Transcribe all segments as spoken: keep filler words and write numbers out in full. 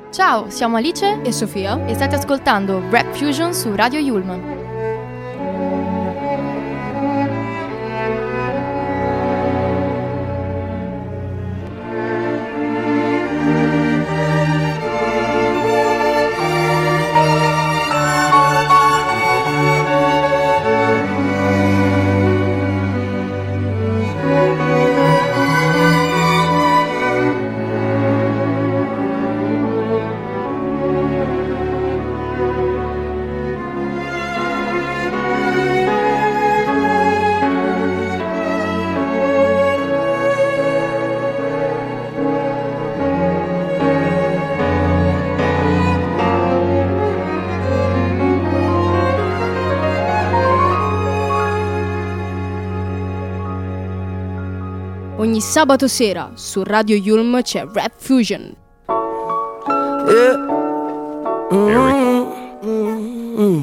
Ciao, siamo Alice e Sofia e state ascoltando Rap Fusion su Radio Yulm. Ogni sabato sera su Radio Yulm c'è Rap Fusion. Yeah. Mm-hmm. Mm-hmm.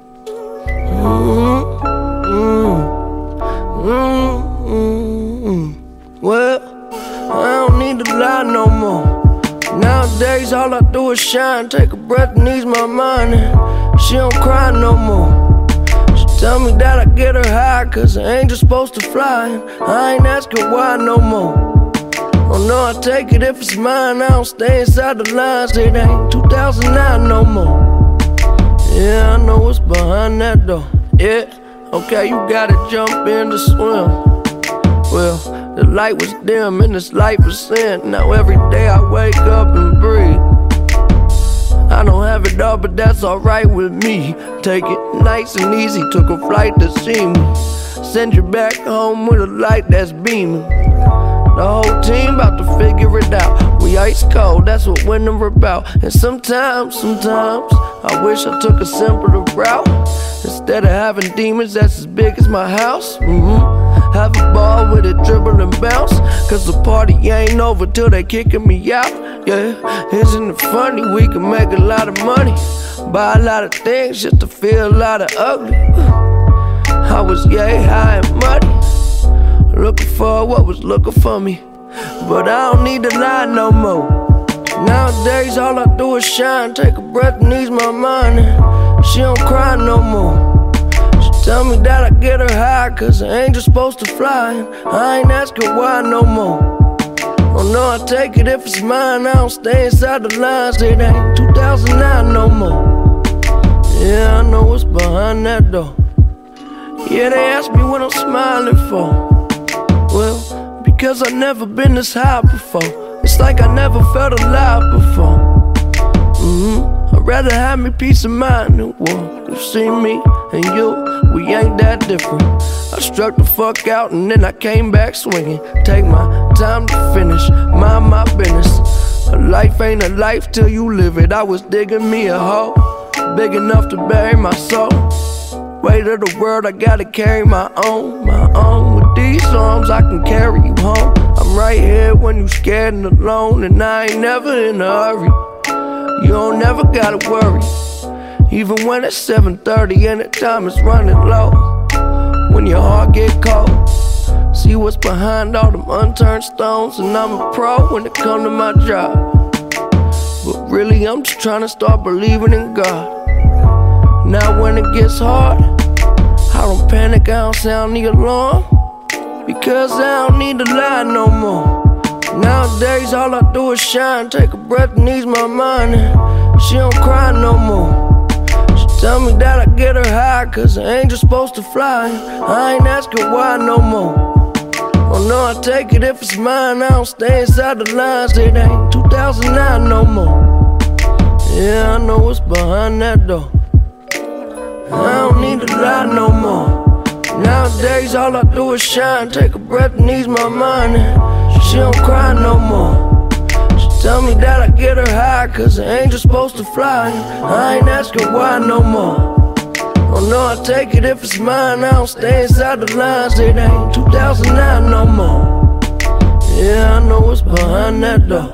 Mm-hmm. Well, I don't need to lie no more. Nowadays all I do is shine, take a breath and ease my mind, and she don't cry no more. Tell me that I get her high, cause an angel's supposed to fly, and I ain't asking why no more. Oh no, I take it if it's mine, I don't stay inside the lines. It ain't two thousand nine no more. Yeah, I know what's behind that door. Yeah, okay, you gotta jump in to swim. Well, the light was dim and this life was sin. Now every day I wake up and breathe. I don't have it all, but that's alright with me. Take it nice and easy, took a flight to see me. Send you back home with a light that's beaming. The whole team about to figure it out. We ice cold, that's what winter about. And sometimes, sometimes I wish I took a simpler route. Instead of having demons that's as big as my house. Mm-hmm. Have a ball with it, dribble and bounce. Cause the party ain't over till they kicking me out. Yeah, isn't it funny? We can make a lot of money, buy a lot of things just to feel a lot of ugly. I was yay high and muddy, looking for what was looking for me. But I don't need to lie no more. Nowadays all I do is shine, take a breath and ease my mind, and she don't cry no more. Tell me that I get her high, cause an angel's supposed to fly, and I ain't asking why no more. Oh no, I take it if it's mine, I don't stay inside the lines. It ain't two thousand nine no more. Yeah, I know what's behind that door. Yeah, they ask me what I'm smiling for. Well, because I've never been this high before. It's like I never felt alive before. Mm-hmm. I'd rather have me peace of mind than war. You see me and you, we ain't that different. I struck the fuck out and then I came back swinging. Take my time to finish, mind my business. A life ain't a life till you live it. I was digging me a hole, big enough to bury my soul. Weight of the world, I gotta carry my own, my own. With these arms, I can carry you home. I'm right here when you scared and alone, and I ain't never in a hurry. You don't never gotta worry, even when it's seven thirty and the time is running low. When your heart get cold, see what's behind all them unturned stones. And I'm a pro when it come to my job, but really I'm just trying to start believing in God. Now when it gets hard, I don't panic, I don't sound the alarm, because I don't need to lie no more. Nowadays all I do is shine, take a breath and ease my mind, and she don't cry no more. She tell me that I get her high, cause an angel's supposed to fly, and I ain't asking why no more. Oh no, I take it if it's mine, I don't stay inside the lines. It ain't two thousand nine no more. Yeah, I know what's behind that door. I don't need to lie no more. Nowadays all I do is shine, take a breath and ease my mind, and she don't cry no more. She tell me that I get her high, cause an angel's supposed to fly, and I ain't asking why no more. Oh no, I take it if it's mine, I don't stay inside the lines. It ain't two thousand nine no more. Yeah, I know what's behind that door.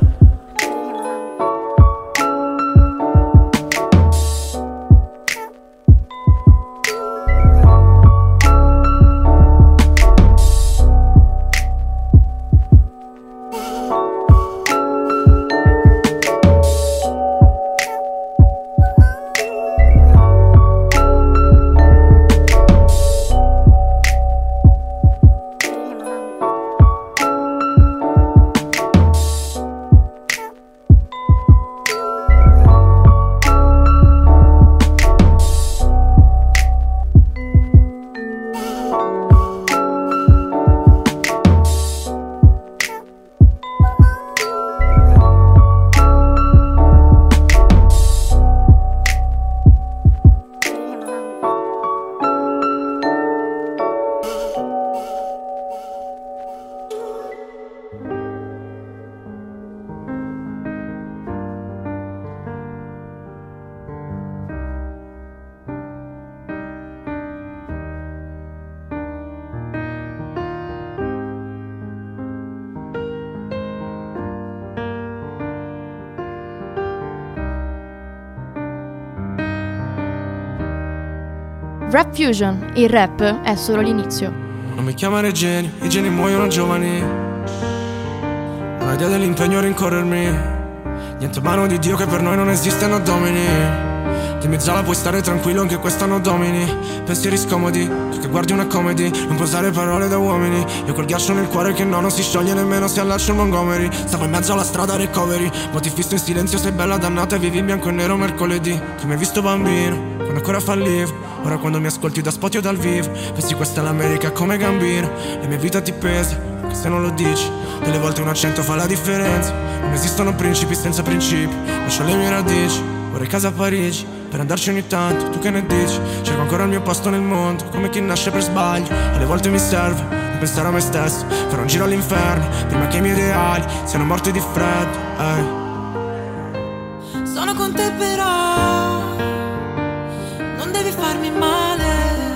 Rap Fusion, il rap è solo l'inizio. Non mi chiamare genio, i geni muoiono giovani. Non ho idea dell'impegno a rincorrermi. Niente mano di Dio che per noi non esistono domini. Dimmi Zala, puoi stare tranquillo anche quest'anno domini. Pensieri scomodi, tu che guardi una comedy. Non puoi usare parole da uomini. Io quel ghiaccio nel cuore che no, non si scioglie nemmeno se allaccio il Montgomery. Stavo in mezzo alla strada recovery, ma ti fisso in silenzio, sei bella dannata e vivi in bianco e nero mercoledì. Che mi hai visto bambino, quando ancora fallivo. Ora quando mi ascolti da spot o dal vivo, pensi questa è l'America come Gambino. La mia vita ti pesa, anche se non lo dici. Delle volte un accento fa la differenza. Non esistono principi senza principi. Lascio le mie radici, vorrei casa a Parigi per andarci ogni tanto, tu che ne dici? Cerco ancora il mio posto nel mondo, come chi nasce per sbaglio. Alle volte mi serve di pensare a me stesso, fare un giro all'inferno prima che i miei ideali siano morti di freddo, eh. Sono con te però non devi farmi male.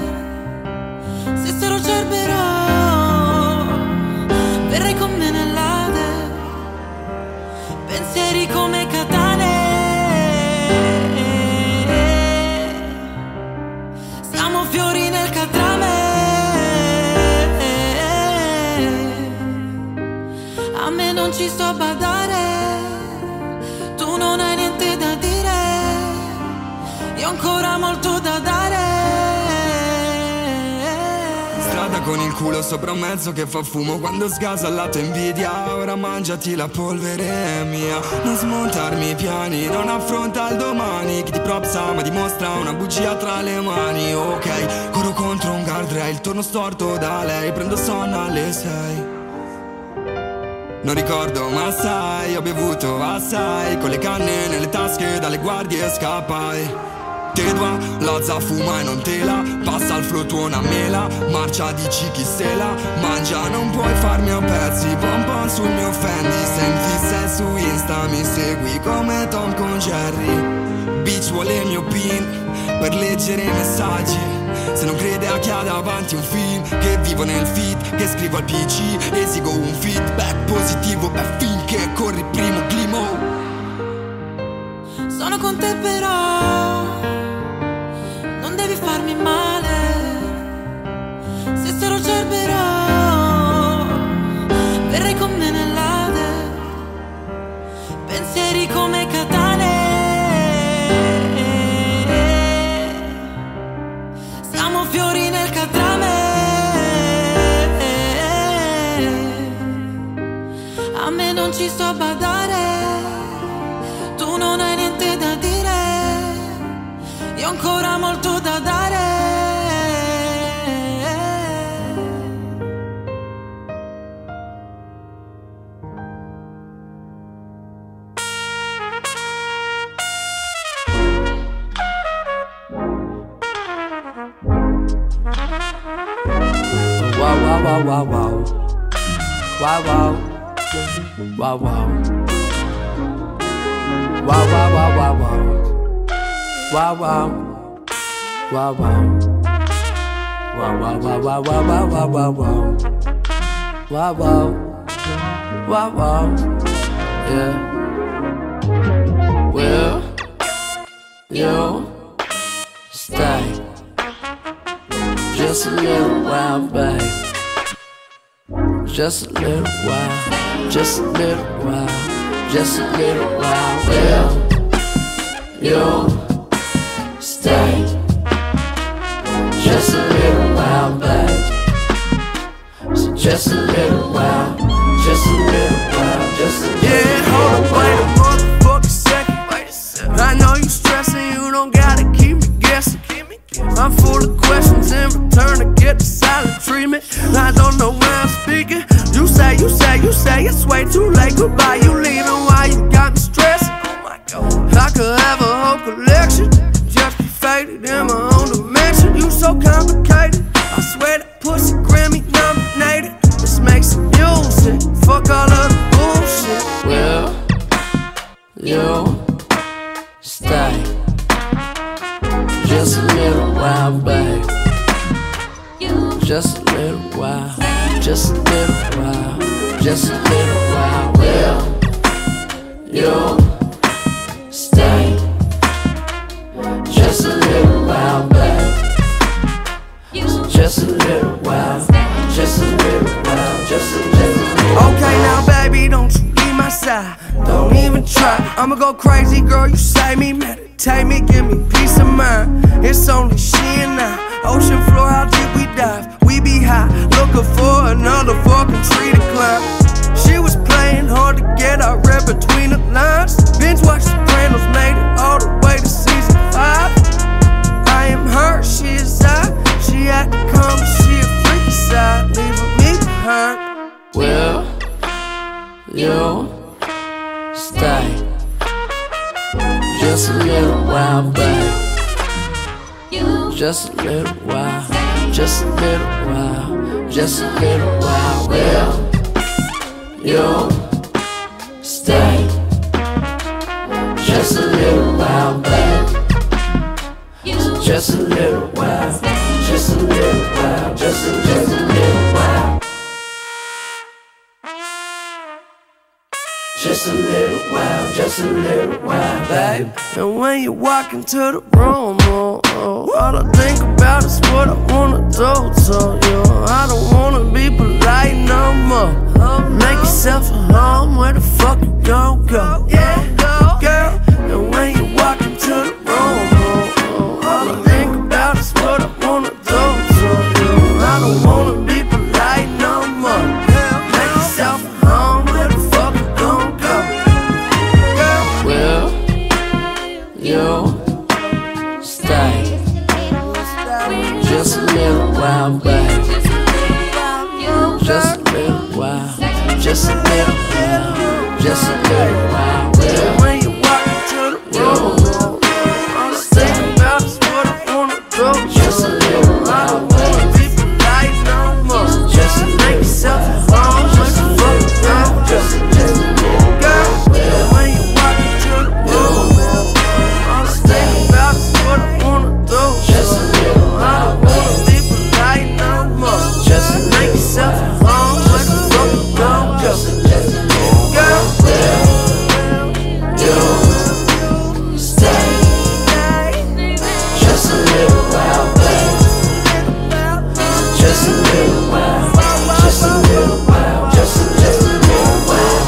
Se sarò Cerbero verrai con me nell'Ade. Pensieri come katane, siamo fiori nel catrame. A me non ci sto a badare, tu non hai niente da dire, io ho ancora molto da dare. Strada con il culo sopra un mezzo che fa fumo quando sgasa la tua invidia. Ora mangiati la polvere mia. Non smontarmi i piani, non affronta il domani. Chi ti propsa ma dimostra una bugia tra le mani. Ok, corro contro un guardrail, torno storto da lei. Prendo sonno alle sei. Non ricordo ma sai, ho bevuto assai. Con le canne nelle tasche dalle guardie scappai. Te dua, la za fuma e non te la passa al flow tuona mela. Marcia dici chi se la mangia, non puoi farmi a pezzi. Pom pom sul mio Fendi, senti se su Insta mi segui come Tom con Jerry. Bitch vuole il mio pin per leggere i messaggi. Se non crede a chi ha davanti un film, che vivo nel feed, che scrivo al P C, esigo un feedback positivo, beh finché corri primo climo. Sono con te però non devi farmi male. Se sarò Cerbero verrai con me nell'Ade. Pensieri come katane, siamo fiori nel catrame. A me non ci sto a badare, tu non hai niente da dire, io ho ancora molto da dare. Wow wow wow wow wow. Wow wow. Wow wow. Wow wow wow wow wow. Wow wow. Wow wow. Wow wow wow wow wow wow wow wow wow. Wow wow. Wow wow. Yeah. Will you stay just a little while, babe? Just a little while, just a little while, just a little while. Will you stay just a little while, babe? So just a little while, just a little while, just a little while. Yeah, hold up, wait a motherfucking second. I know you stressing, you don't gotta keep me guessing. I'm full of questions, in return I get the silent treatment. I don't know where I'm speaking. You say, you say, you say it's way too late. Goodbye, you leaving, why you got me stressing? I could have a whole collection, just be faded in my own dimension. You so complicated, I swear that pussy Grammy nominated. Let's make some music, fuck all of the bullshit. Will you stay just a little while, babe? Just a little while, just a little while, just a little while. Will you stay just a little while, babe? I'ma go crazy, girl, you save me. Meditate me, give me peace of mind. It's only she and I. Ocean floor, how deep we dive. We be high, looking for another fucking tree to climb. She was playing hard to get, I read between the lines. Binge watch Sopranos, made it all the way to season five. I am her, she is I. She had to come, she a freaky side, leaving me behind. Will you stay just a little while, babe? Just a little while, just a little while, just a little while. Will you stay just a little while, babe? Just a little while, just a little while, just a, just a little while. Just a little while, just a little while, babe. And when you walk into the room, oh, oh, all I think about is what I wanna do to you. I don't wanna be polite no more. Make yourself at home, where the fuck you gon' go? Yeah, girl. And when you walk into the room, oh, oh, all I think about is what I wanna do to you. I don't wanna be polite no more. Make yourself at home, where the fuck you gon' go? Will you stay just a little while, babe? Just a little while, just a little while, just a little while. Will when you walk into the room, all I think about is what I wanna do. just a little I while, don't wanna be polite no more. just a Make yourself at home, what the fuck you gon' do? just a little Girl, when you walk into the room, all I think about is what I wanna do. just a little I don't wanna be polite no more. just a Make yourself at home, what the fuck you gon' do? Girl, you stay just a little while, babe. Just a little while, just a little while, just a, just a little while.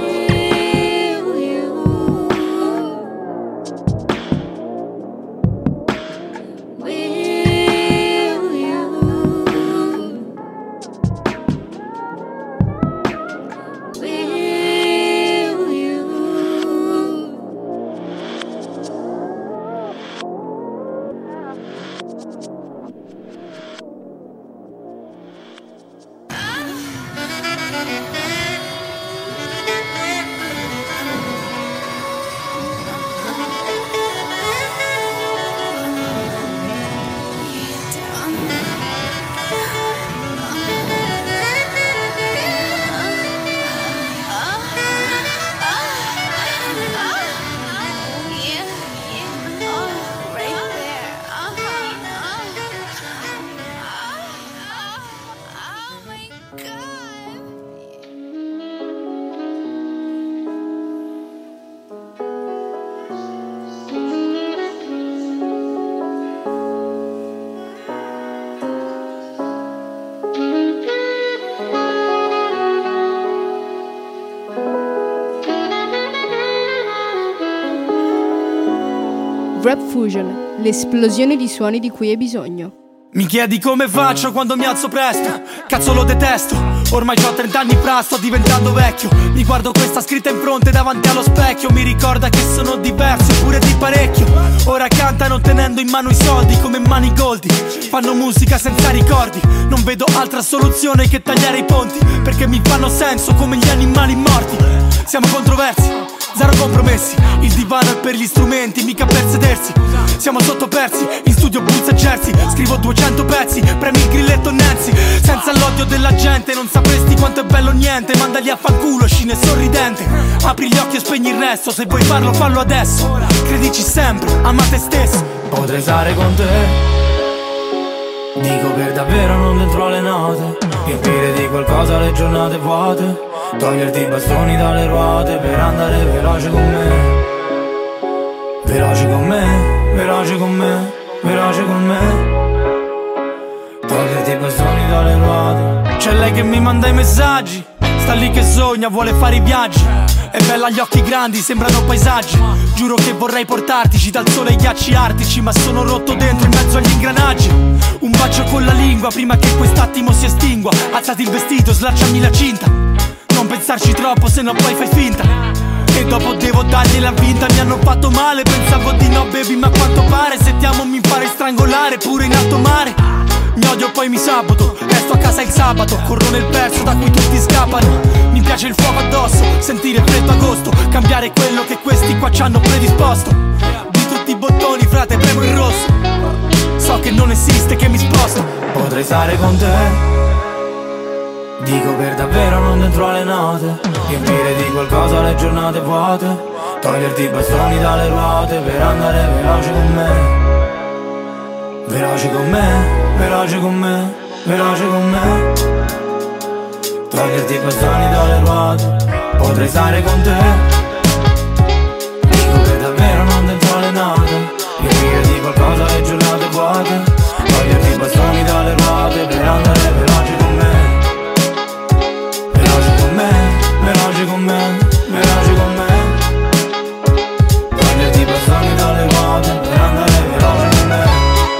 Rap Fusion, l'esplosione di suoni di cui hai bisogno. Mi chiedi come faccio quando mi alzo presto? Cazzo lo detesto, ormai c'ho trent'anni fra, sto diventando vecchio. Mi guardo questa scritta in fronte davanti allo specchio. Mi ricorda che sono diverso, pure di parecchio. Ora cantano tenendo in mano i soldi come mani goldi. Fanno musica senza ricordi. Non vedo altra soluzione che tagliare i ponti, perché mi fanno senso come gli animali morti. Siamo controversi, zero compromessi. Il divano è per gli strumenti, mica per sedersi. Siamo sottopersi, in studio Bulls e Jersey. Scrivo duecento pezzi, premi il grilletto Nancy. Senza l'odio della gente non sapresti quanto è bello niente. Mandali a fanculo, scine sorridente. Apri gli occhi e spegni il resto. Se vuoi farlo, fallo adesso. Credici sempre, ama te stesso. Potrei stare con te, dico per davvero, non dentro alle note. Riempire di qualcosa le giornate vuote. Toglierti i bastoni dalle ruote per andare veloce con me. Veloce con me, veloce con me, veloce con me. Toglierti i bastoni dalle ruote. C'è lei che mi manda i messaggi, sta lì che sogna, vuole fare i viaggi. È bella agli occhi grandi, sembrano paesaggi. Giuro che vorrei portartici dal sole ai ghiacci artici, ma sono rotto dentro in mezzo agli ingranaggi. Un bacio con la lingua prima che quest'attimo si estingua. Alzati il vestito, slacciami la cinta. Non pensarci troppo, se no poi fai finta. E dopo devo dargliela vinta. Mi hanno fatto male, pensavo di no baby, ma a quanto pare se ti amo mi farei strangolare pure in alto mare. Mi odio poi mi saboto, resto a casa il sabato. Corro nel perso da cui tutti scappano. Mi piace il fuoco addosso, sentire freddo agosto. Cambiare quello che questi qua ci hanno predisposto. Di tutti i bottoni frate premo il rosso. So che non esiste che mi sposto. Potrei stare con te, dico per davvero non dentro le note. Riempire di qualcosa le giornate vuote. Toglierti i bastoni dalle ruote per andare veloce con me. Veloce con me, veloce con me, veloce con me. Toglierti i bastoni dalle ruote. Potrei stare con te, dico che davvero non dentro le note. Riempire di qualcosa le giornate vuote. Toglierti i bastoni dalle ruote per andare veloce con me. Veloce con me, veloce con me, veloce con me. Toglierti i bastoni dalle ruote per andare veloce con me.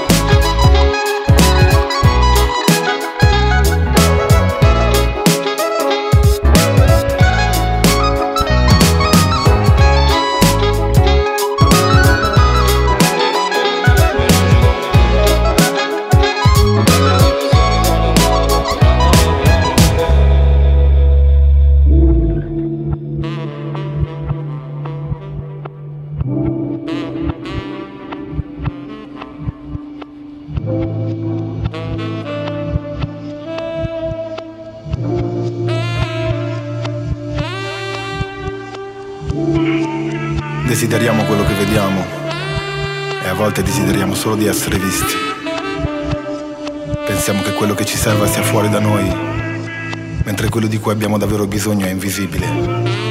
Desideriamo quello che vediamo e a volte desideriamo solo di essere visti. Pensiamo che quello che ci serva sia fuori da noi, mentre quello di cui abbiamo davvero bisogno è invisibile.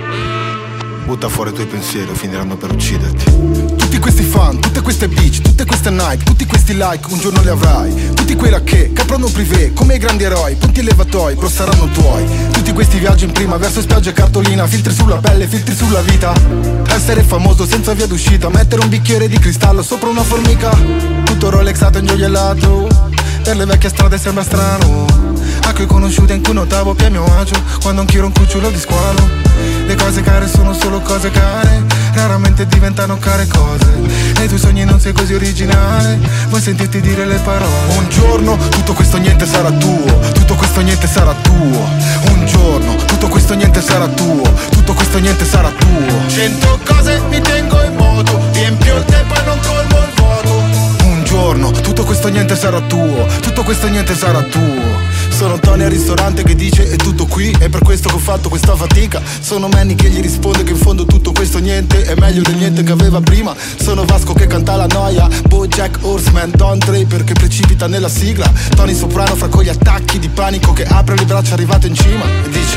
Butta fuori i tuoi pensieri o finiranno per ucciderti. Tutti questi fan, tutte queste bitch, tutte queste Nike, tutti questi like un giorno li avrai. Tutti quei che caprono privé come i grandi eroi, punti elevatoi, però saranno tuoi. Tutti questi viaggi in prima verso spiagge e cartolina, filtri sulla pelle, filtri sulla vita. Essere famoso senza via d'uscita, mettere un bicchiere di cristallo sopra una formica. Tutto rolexato e ingioiellato, per le vecchie strade sembra strano. Acque conosciute in cui notavo più a mio agio, quando anch'io ero un cucciolo di squalo. Le cose care sono solo cose care, raramente diventano care cose. Nei tuoi sogni non sei così originale, vuoi sentirti dire le parole. Un giorno tutto questo niente sarà tuo, tutto questo niente sarà tuo. Un giorno tutto questo niente sarà tuo, tutto questo niente sarà tuo. Cento cose mi tengo in moto, riempio il tempo e non colmo il vuoto. Un giorno tutto questo niente sarà tuo, tutto questo niente sarà tuo. Sono Tony al ristorante che dice è tutto qui, è per questo che ho fatto questa fatica. Sono Manny che gli risponde che in fondo tutto questo niente è meglio del niente che aveva prima. Sono Vasco che canta la noia, BoJack Horseman, Don Draper che precipita nella sigla. Tony Soprano fra con gli attacchi di panico che apre le braccia arrivato in cima e dice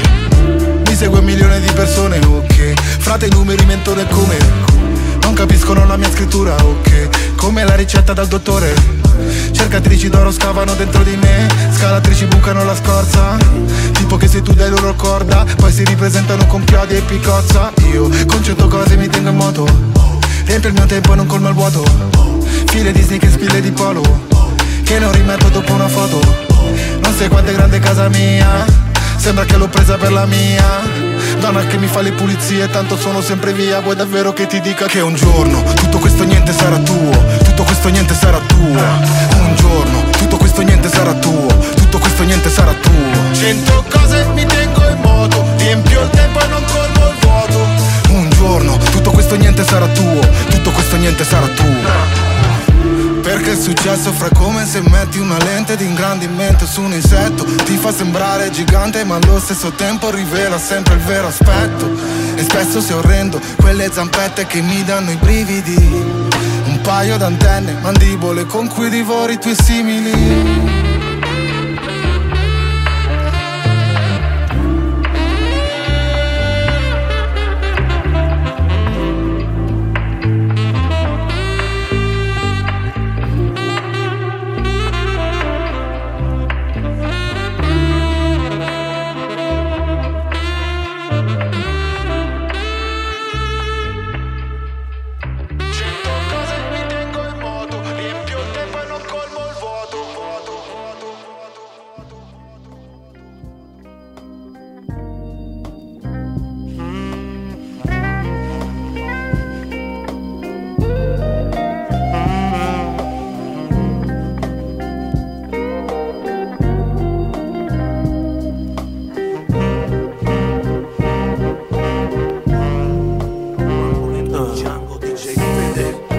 mi segue un milione di persone, ok. Frate i numeri mentono come, non capiscono la mia scrittura, ok. Come la ricetta dal dottore. Cercatrici d'oro scavano dentro di me, scalatrici bucano la scorza. Tipo che se tu dai loro corda, poi si ripresentano con chiodi e picozza. Io con cento cose mi tengo in moto, riempio il mio tempo e non colmo il vuoto. File di sneak e spille di polo, che non rimetto dopo una foto. Non sai quanto è grande casa mia, sembra che l'ho presa per la mia. Donna che mi fa le pulizie, tanto sono sempre via. Vuoi davvero che ti dica che un giorno tutto questo niente sarà tuo, tutto questo niente sarà tuo. Un giorno tutto questo niente sarà tuo, tutto questo niente sarà tuo. Cento cose mi tengo in moto, riempio il tempo e non colmo il vuoto. Un giorno tutto questo niente sarà tuo, tutto questo niente sarà tuo. Perché è successo fra come se metti una lente di ingrandimento su un insetto. Ti fa sembrare gigante ma allo stesso tempo rivela sempre il vero aspetto. E spesso sei orrendo, quelle zampette che mi danno i brividi. Un paio d'antenne, mandibole con cui divori i tuoi simili.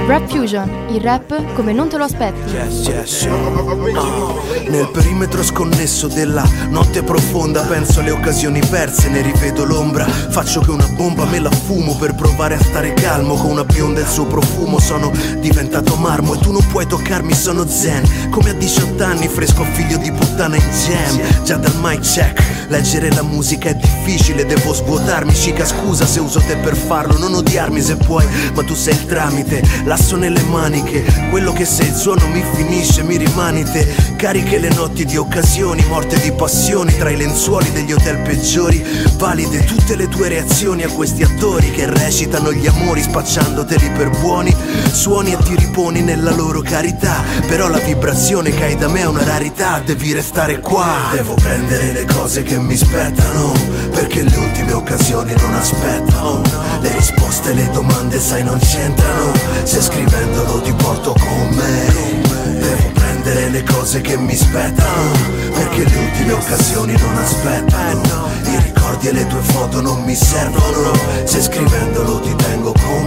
Rap Fusion, il rap come non te lo aspetti. Yes, yes. Oh. Nel perimetro sconnesso della notte profonda penso alle occasioni perse, ne rivedo l'ombra. Faccio che una bomba me la fumo per provare a stare calmo. Con una bionda e il suo profumo sono diventato marmo. E tu non puoi toccarmi, sono zen. Come a diciotto anni, fresco figlio di puttana in jam. Già dal mic check, leggere la musica è difficile, devo svuotarmi. Cica scusa se uso te per farlo, non odiarmi se puoi, ma tu sei il tramite. L'asso nelle maniche, quello che sei il suono mi finisce, mi rimani te. Cariche le notti di occasioni, morte di passioni tra i lenzuoli degli hotel peggiori. Valide tutte le tue reazioni a questi attori che recitano gli amori spacciandoteli per buoni. Suoni e ti riponi nella loro carità, però la vibrazione che hai da me è una rarità. Devi restare qua. Devo prendere le cose che mi spettano, perché le ultime occasioni non aspettano. Le risposte, le domande sai non c'entrano, se scrivendolo ti porto con me. Devo prendere le cose che mi spettano, perché le ultime occasioni non aspettano. I ricordi e le tue foto non mi servono, se scrivendolo ti tengo con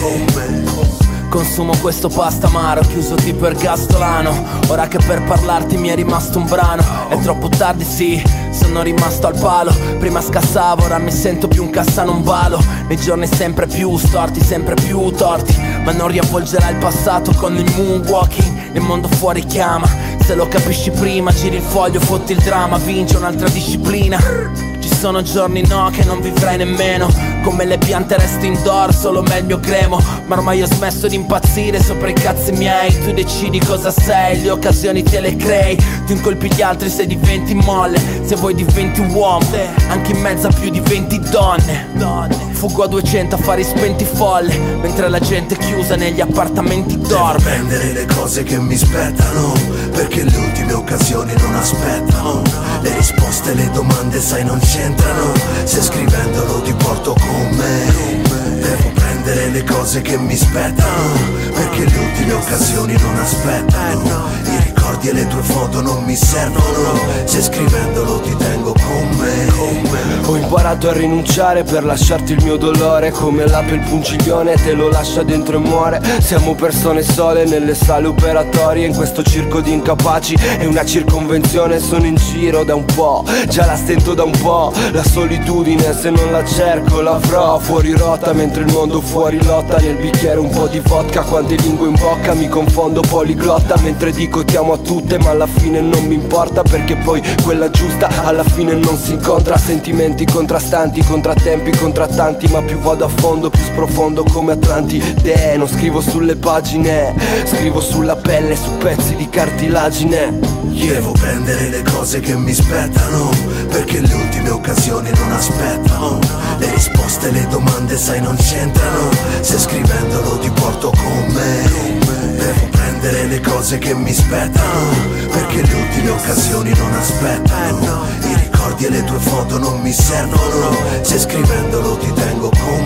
me. Consumo questo pasta amaro, chiuso tipo ergastolano. Ora che per parlarti mi è rimasto un brano. È troppo tardi, sì, sono rimasto al palo. Prima scassavo, ora mi sento più un cassa non valo. Nei giorni sempre più storti, sempre più torti, ma non riavvolgerà il passato con il moonwalking. Il mondo fuori chiama, se lo capisci prima giri il foglio, fotti il dramma, vince un'altra disciplina. Ci sono giorni no che non vivrai nemmeno, come le piante resto indoor, solo me il mio gremo. Ma ormai ho smesso di impazzire sopra i cazzi miei. Tu decidi cosa sei, le occasioni te le crei. Tu incolpi gli altri se diventi molle, se vuoi diventi uomo, anche in mezzo a più di venti donne. Fuggo a duecento affari spenti folle, mentre la gente chiusa negli appartamenti dorme. Devo prendere le cose che mi spettano, perché le ultime occasioni non aspettano. Le risposte, le domande sai non c'entrano, se scrivendolo ti porto con me. Devo prendere le cose che mi spettano, perché le ultime occasioni non aspettano. I ricordi e le tue foto non mi servono, se scrivendolo ti tengo con me. Ho imparato a rinunciare per lasciarti il mio dolore, come l'ape il pungiglione te lo lascia dentro e muore. Siamo persone sole nelle sale operatorie, in questo circo di incapaci è una circonvenzione. Sono in giro da un po', già la stento da un po'. La solitudine se non la cerco l'avrò. Fuori rotta mentre il mondo fuori lotta, nel bicchiere un po' di vodka, quante lingue in bocca. Mi confondo poliglotta mentre dico ti amo a tutte, ma alla fine non mi importa, perché poi quella giusta alla fine non si incontra. Sentimenti contrastanti, contrattempi contrattanti, ma più vado a fondo più sprofondo come Atlanti. De, non scrivo sulle pagine, scrivo sulla pelle, su pezzi di cartilagine. Yeah. Devo prendere le cose che mi spettano, perché le ultime occasioni non aspettano. Le risposte, le domande sai non c'entrano, se scrivendolo ti porto con me. Devo prendere le cose che mi spettano, perché le ultime occasioni non aspettano. I ricordi e le tue foto non mi servono, se scrivendolo ti tengo con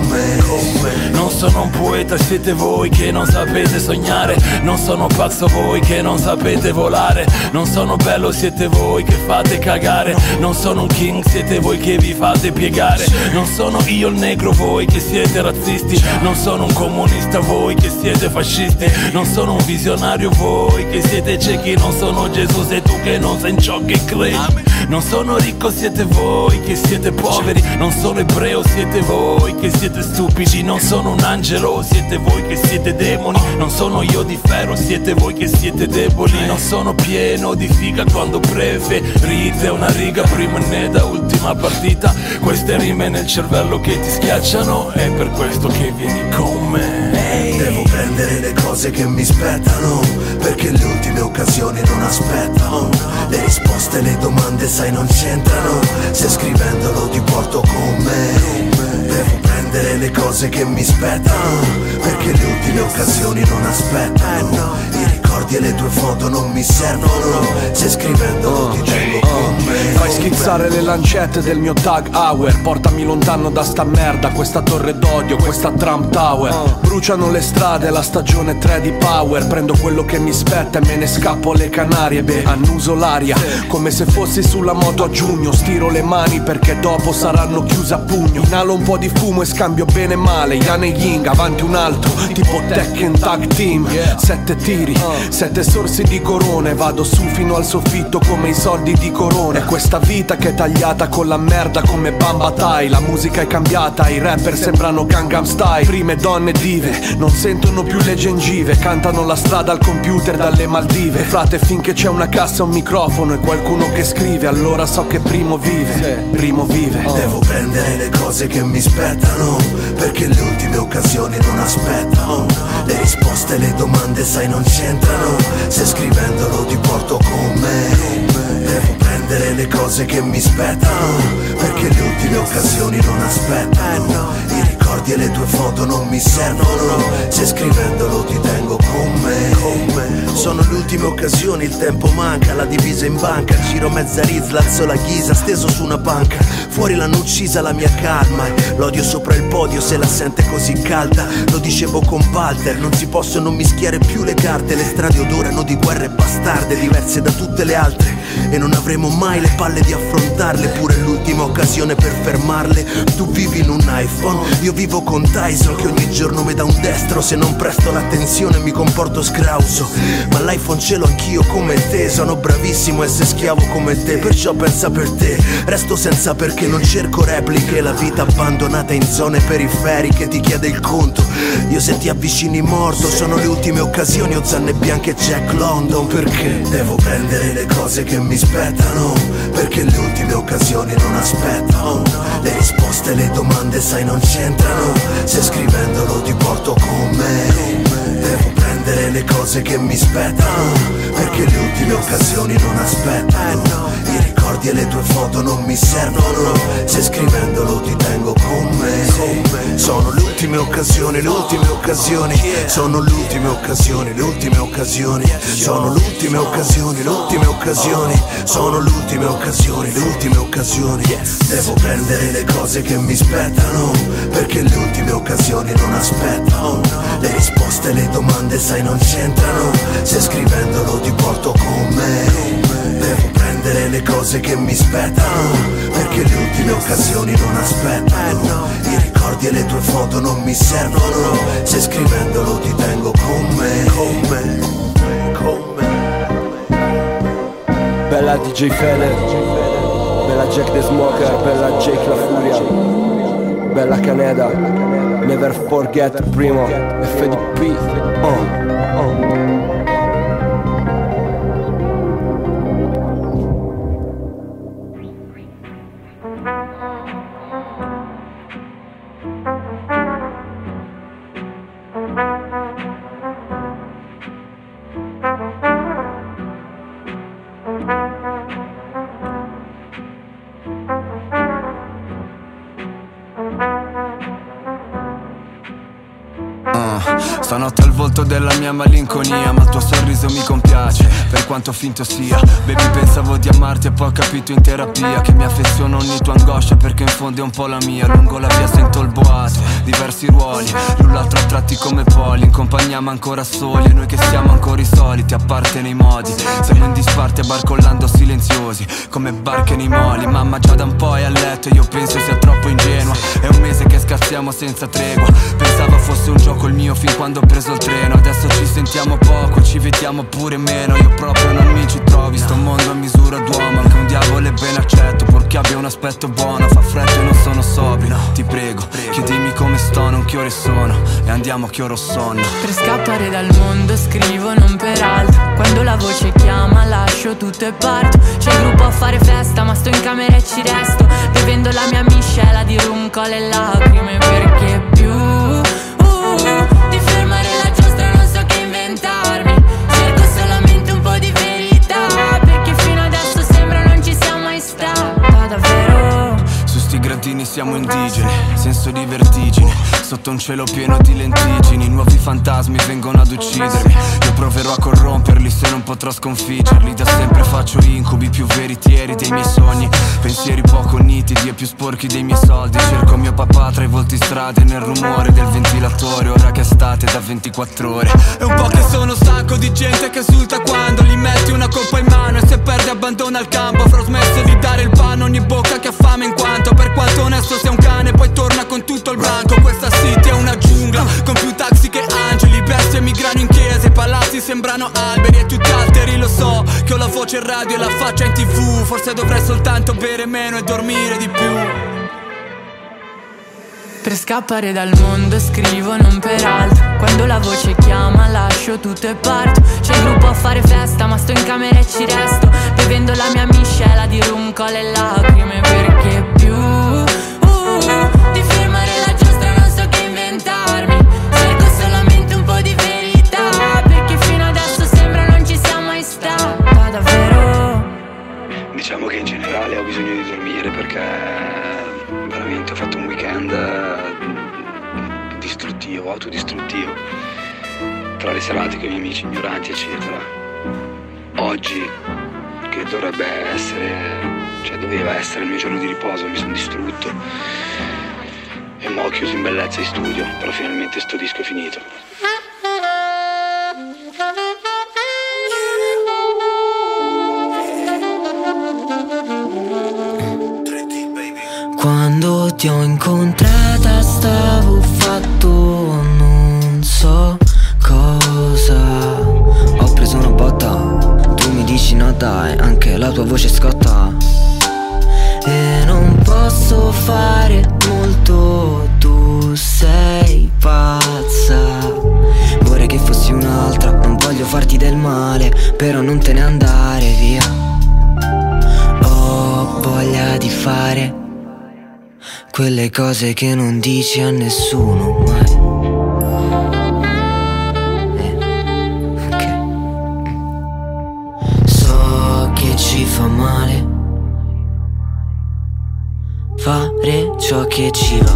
me. Non sono un poeta, siete voi che non sapete sognare. Non sono pazzo, voi che non sapete volare. Non sono bello, siete voi che fate cagare. Non sono un king, siete voi che vi fate piegare. Non sono io il negro, voi che siete razzisti. Non sono un comunista, voi che siete fascisti. Non sono un visionario, voi che siete ciechi. Non sono Gesù, sei tu che non sei in ciò che credi. Non sono ricco, siete voi che siete poveri. Non sono ebreo, siete voi che siete stupidi. Non sono un angelo, siete voi che siete demoni. Non sono io di ferro, siete voi che siete deboli. Non sono pieno di figa quando preferite una riga prima né da ultima partita. Queste rime nel cervello che ti schiacciano, è per questo che vieni con me. Devo prendere le cose che mi spettano, perché le ultime occasioni non aspettano. Le risposte, le domande sai non c'entrano, se scrivendolo ti porto con me. Devo prendere le cose che mi spettano, perché le ultime occasioni non aspettano. I ricordi ricordi e le tue foto non mi servono, se scrivendolo ti tengo con me. Fai schizzare le lancette del mio Tag Heuer, portami lontano da sta merda, questa torre d'odio, questa Trump Tower. Bruciano le strade, la stagione tre di Power. Prendo quello che mi spetta e me ne scappo alle Canarie. Beh, annuso l'aria come se fossi sulla moto a giugno. Stiro le mani perché dopo saranno chiuse a pugno. Inalo un po' di fumo e scambio bene e male, Yan e Ying, avanti un altro, tipo Tekken Tag Team. Sette tiri, sette sorsi di corone, vado su fino al soffitto come i soldi di Corona. È questa vita che è tagliata con la merda come Bamba Tai. La musica è cambiata, i rapper sembrano Gangnam Style. Prime donne dive, non sentono più le gengive, cantano la strada al computer dalle Maldive. Frate, finché c'è una cassa, un microfono e qualcuno che scrive, allora so che Primo vive, Primo vive. Devo prendere le cose che mi spettano, perché le ultime occasioni non aspettano. Le risposte e le domande sai non c'entrano, se scrivendolo ti porto con me. Devo prendere le cose che mi spettano, perché le ultime occasioni non aspettano. I ricordi e le tue foto non mi servono, se scrivendolo ti tengo con me. Sono le ultime occasioni, il tempo manca, la divisa in banca, giro mezza rizla, alzo la ghisa, steso su una panca. Fuori l'hanno uccisa la mia calma, e l'odio sopra il podio se la sente così calda. Lo dicevo con Walter, non si possono mischiare più le carte. Le strade odorano di guerre bastarde, diverse da tutte le altre, e non avremo mai le palle di affrontarle. Pure l'ultima occasione per fermarle. Tu vivi in un iPhone, io vivo con Tyson che ogni giorno mi dà un destro. Se non presto l'attenzione mi comporto scrauso, ma l'iPhone ce l'ho anch'io come te. Sono bravissimo a essere schiavo come te, perciò pensa per te. Resto senza perché, non cerco repliche. La vita abbandonata in zone periferiche ti chiede il conto. Io se ti avvicini morto. Sono le ultime occasioni, ho zanne bianche e Jack London. Perché devo prendere le cose che mi spettano, perché le ultime occasioni non aspettano. Le risposte e le domande sai non c'entrano, se scrivendolo ti porto con me. Devo prendere le cose che mi spettano, perché le ultime occasioni non aspettano. I ricordi e le tue foto non mi servono, se scrivendolo ti tengo con me. Sono le ultime occasioni, le ultime occasioni. Sono le ultime occasioni, le ultime occasioni. Sono le ultime occasioni, le ultime occasioni. Sono le ultime occasioni, le ultime occasioni. Devo prendere le cose che mi spettano, perché le ultime occasioni non aspettano. Le risposte e le domande sai non c'entrano, se scrivendolo ti porto con me. Devo prendere le cose che mi spettano, perché le ultime occasioni non aspettano. I ricordi e le tue foto non mi servono, se scrivendolo ti tengo con me. Con me, con me. Bella D J Fele, bella Jack the Smoker, bella Jake La Furia, bella Caneda, never forget Primo, F D P. Oh, oh. Stanotte al volto della mia malinconia, ma il tuo sorriso mi compiace, per quanto finto sia. Baby, pensavo di amarti e poi ho capito in terapia che mi affeziono ogni tua angoscia, perché in fondo è un po' la mia. Lungo la via sento il boato, diversi ruoli, l'un l'altro a tratti come poli. In compagnia ma ancora soli, e noi che siamo ancora i soliti, a parte nei modi. Siamo in disparte barcollando silenziosi, come barche nei moli. Mamma già da un po' è a letto e io penso sia troppo ingenua. È un mese che scazziamo senza tregua, pensavo fosse un gioco il mio fin quando ho preso il treno. Adesso ci sentiamo poco, ci vediamo pure meno. Io proprio non mi ci trovi, sto mondo a misura d'uomo. Anche un diavolo è ben accetto, purché abbia un aspetto buono. Fa freddo e non sono sobrio, ti prego, chiedimi come sto, non che ore sono, e andiamo che ora ho sonno. Per scappare dal mondo scrivo non per altro, quando la voce chiama lascio tutto e parto. C'è il gruppo a fare festa ma sto in camera e ci resto, bevendo la mia miscela di rum, cola e lacrime. Perché più di fermare la giostra non so che inventarmi, cerco solamente un po' di verità, perché fino adesso sembra non ci sia mai stata davvero. Su sti gradini siamo indigeni, senso di vertigine, sotto un cielo pieno di lentiggini. Nuovi fantasmi vengono ad uccidermi. Io proverò a corromperli se non potrò sconfiggerli. Da sempre faccio incubi più veritieri dei miei sogni, pensieri poco nitidi e più sporchi dei miei soldi. Cerco mio papà tra i volti strade, nel rumore del ventilatore, ora che state da ventiquattro ore. È un po' che sono stanco di gente che esulta quando gli metti una coppa in mano e se perde abbandona il campo. Avrò smesso di dare il pane a ogni bocca che ha fame, in quanto per quanto onesto sia un cane poi torna con tutto il branco. Questa city è una giungla con più taxi che angeli, bestie e migrano in chiese, i palazzi sembrano alberi e tutti alteri. Lo so che ho la voce in radio e la faccia in tv, forse dovrei soltanto bere meno e dormire di più. Per scappare dal mondo scrivo non per altro, quando la voce chiama lascio tutto e parto. C'è il gruppo a fare festa ma sto in camera e ci resto, bevendo la mia miscela di rum, cola e lacrime. Perché più uh, di firmare la giostra non so che inventarmi, cerco solamente un po' di verità, perché fino adesso sembra non ci sia mai stata davvero. Diciamo che in generale ho bisogno di dormire perché veramente ho fatto un weekend distruttivo, autodistruttivo, tra le serate con i miei amici ignoranti eccetera. Oggi, che dovrebbe essere, cioè doveva essere il mio giorno di riposo, mi sono distrutto e mo' ho chiuso in bellezza in studio, però finalmente sto disco è finito. Quando ti ho incontrata stavo fatto non so cosa. Ho preso una botta, tu mi dici no dai, anche la tua voce scotta. E non posso fare molto, tu sei pazza. Vorrei che fossi un'altra, non voglio farti del male, però non te ne andare via. Ho voglia di fare quelle cose che non dici a nessuno mai. Eh, ok. So che ci fa male fare ciò che ci va.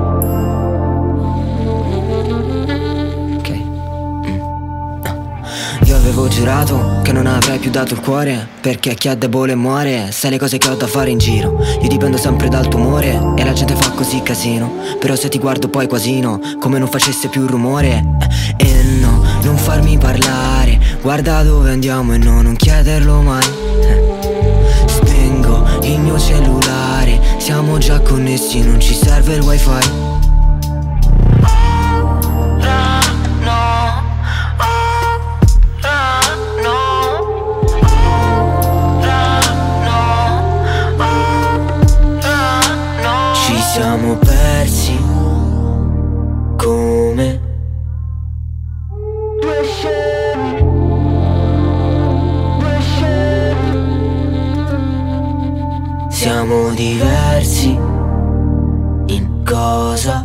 Ok. Mm. Io avevo giurato che non avrei più dato il cuore, perché chi è debole muore. Sai le cose che ho da fare in giro, io dipendo sempre dal tuo umore e la gente fa così casino. Però se ti guardo poi quasi no, come non facesse più rumore. E no, non farmi parlare, guarda dove andiamo e no, non chiederlo mai. Spengo il mio cellulare, siamo già connessi, non ci serve il wifi. Siamo persi come due scemi, due scemi. Siamo diversi in cosa?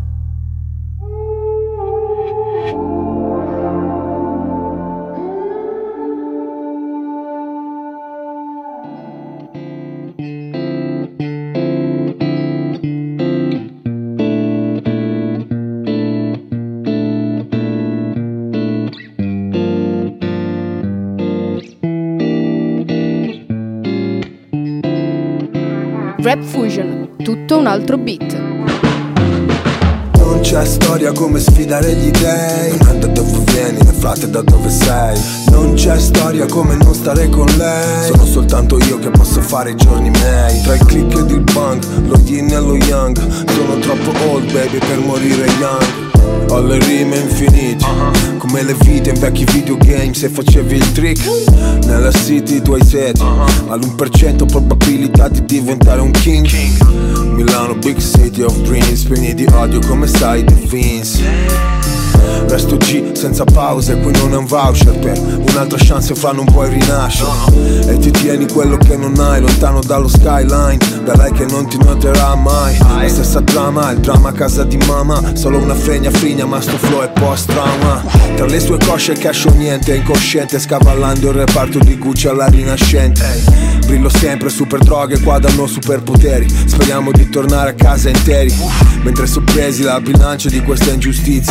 Rap Fusion, tutto un altro beat. Non c'è storia come sfidare gli dèi, non è da dove vieni, né frate da dove sei. Non c'è storia come non stare con lei, sono soltanto io che posso fare i giorni miei. Tra il click ed il bang, lo yin e lo yang, sono troppo old baby per morire young. Ho le rime infinite, uh-huh. come le vite in vecchi videogame. Se facevi il trick nella city tu hai sete, uh-huh. all'uno per cento probabilità di diventare un king, king. Milano big city of dreams, pieni di odio come sai The Vince. Resto G senza pause, qui non è un voucher per un'altra chance fra non puoi rinascere. E ti tieni quello che non hai, lontano dallo skyline, da lei che non ti noterà mai. La stessa trama, il dramma a casa di mamma, solo una fregna frigna ma sto flow è post trauma. Tra le sue cosce cash o niente, incosciente, scavallando il reparto di Gucci alla rinascente. Brillo sempre, super droghe qua danno superpoteri, speriamo di tornare a casa interi. Mentre sorpresi la bilancia di questa ingiustizia, male alla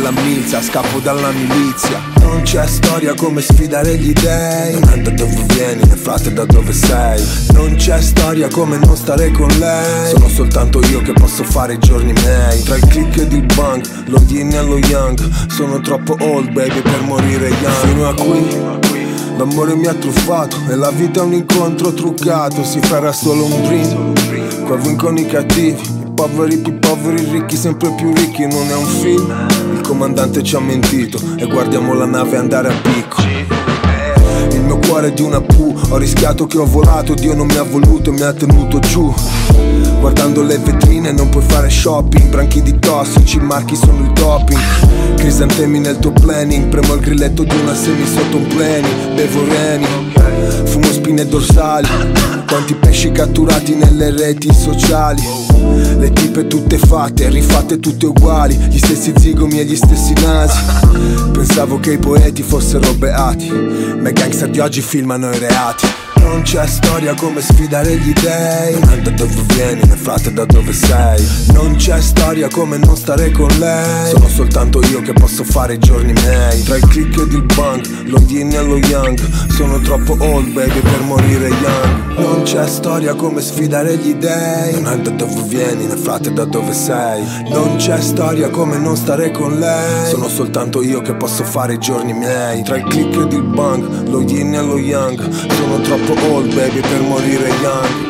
della milza, scappo dalla milizia. Non c'è storia come sfidare gli dèi. Non è da dove vieni, né frate da dove sei. Non c'è storia come non stare con lei. Sono soltanto io che posso fare i giorni miei. Tra il click ed il bang, lo yin e lo yang. Sono troppo old baby per morire young. Fino a qui l'amore mi ha truffato e la vita è un incontro truccato. Si farà solo un dream, qua vincono i cattivi, i poveri più poveri, i ricchi sempre più ricchi. Non è un film, il comandante ci ha mentito e guardiamo la nave andare a picco. Il mio cuore è di una pu, ho rischiato che ho volato, Dio non mi ha voluto e mi ha tenuto giù. Guardando le vetrine non puoi fare shopping, branchi di tossici, i marchi sono il doping. Crisantemi nel tuo planning, premo il grilletto di una semi sotto un pleni. Bevo reni, fumo spine dorsali, quanti pesci catturati nelle reti sociali. Le tipe tutte fatte, rifatte tutte uguali, gli stessi zigomi e gli stessi nasi. Pensavo che i poeti fossero beati, ma i gangster di oggi filmano i reati. Non c'è storia come sfidare gli dèi. Non è da dove vieni, né frate da dove sei. Non c'è storia come non stare con lei. Sono soltanto io che posso fare i giorni miei. Tra il click ed il bang, lo yin e lo yang. Sono troppo old baby per morire young. Non c'è storia come sfidare gli dèi. Non è da dove vieni, né frate da dove sei. Non c'è storia come non stare con lei. Sono soltanto io che posso fare i giorni miei. Tra il click ed il bang, lo yin e lo yang. Sono troppo old baby per morire young.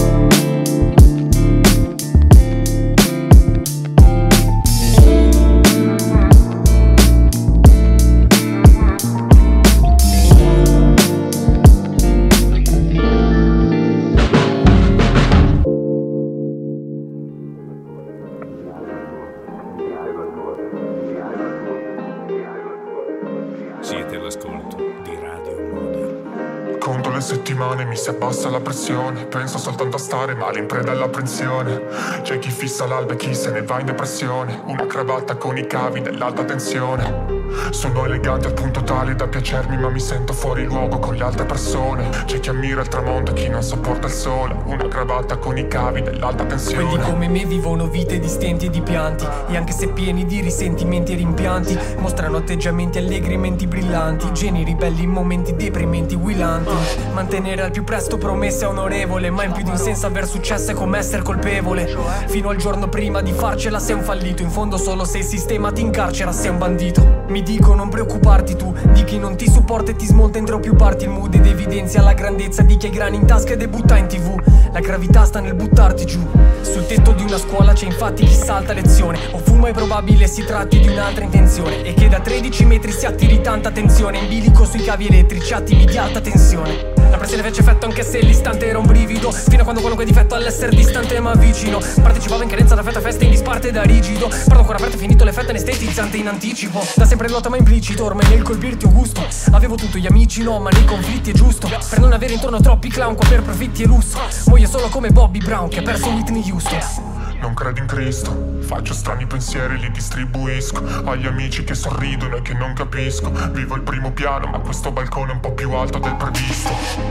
Siete all'ascolto di Radio Modern. Conto le settimane, mi si abbassa la pressione. Penso soltanto a stare male in preda all'apprensione. C'è chi fissa l'alba e chi se ne va in depressione. Una cravatta con i cavi dell'alta tensione. Sono elegante al punto tale da piacermi, ma mi sento fuori luogo con le altre persone. C'è chi ammira il tramonto e chi non sopporta il sole. Una cravatta con i cavi dell'alta tensione. Quelli come me vivono vite di stenti e di pianti, e anche se pieni di risentimenti e rimpianti, mostrano atteggiamenti allegri e menti brillanti, geni ribelli in momenti deprimenti willanti. Mantenere al più presto promesse onorevole, ma in più di un senso aver successo è come essere colpevole. Fino al giorno prima di farcela sei un fallito, in fondo solo se il sistema ti incarcera sei un bandito. Mi dico non preoccuparti tu, di chi non ti supporta e ti smonta entro più parti il mood, ed evidenzia la grandezza di chi ha i grani in tasca e debutta in tv. La gravità sta nel buttarti giù. Sul tetto di una scuola c'è infatti chi salta lezione, o fuma è probabile si tratti di un'altra intenzione, e che da tredici metri si attiri tanta tensione, in bilico sui cavi elettrici, attimi di alta tensione. La pressione fece effetto anche se l'istante era un brivido, fino a quando qualunque difetto all'essere distante ma vicino. Partecipavo in cadenza da festa a festa in disparte da rigido. Parlo ancora aperto, finito l'effetto anestetizzante in anticipo. Da sempre nuoto ma implicito, ormai nel colpirti ho gusto. Avevo tutto gli amici no, ma nei conflitti è giusto, per non avere intorno troppi clown qua per profitti e lusso. Muoio solo come Bobby Brown che ha perso Whitney Houston. Non credo in Cristo, faccio strani pensieri e li distribuisco agli amici che sorridono e che non capisco. Vivo il primo piano ma questo balcone è un po' più alto del previsto.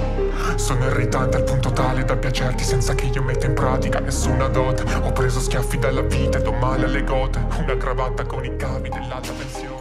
Sono irritante al punto tale da piacerti senza che io metta in pratica nessuna dote. Ho preso schiaffi dalla vita e do male alle gote. Una cravatta con i cavi dell'alta tensione.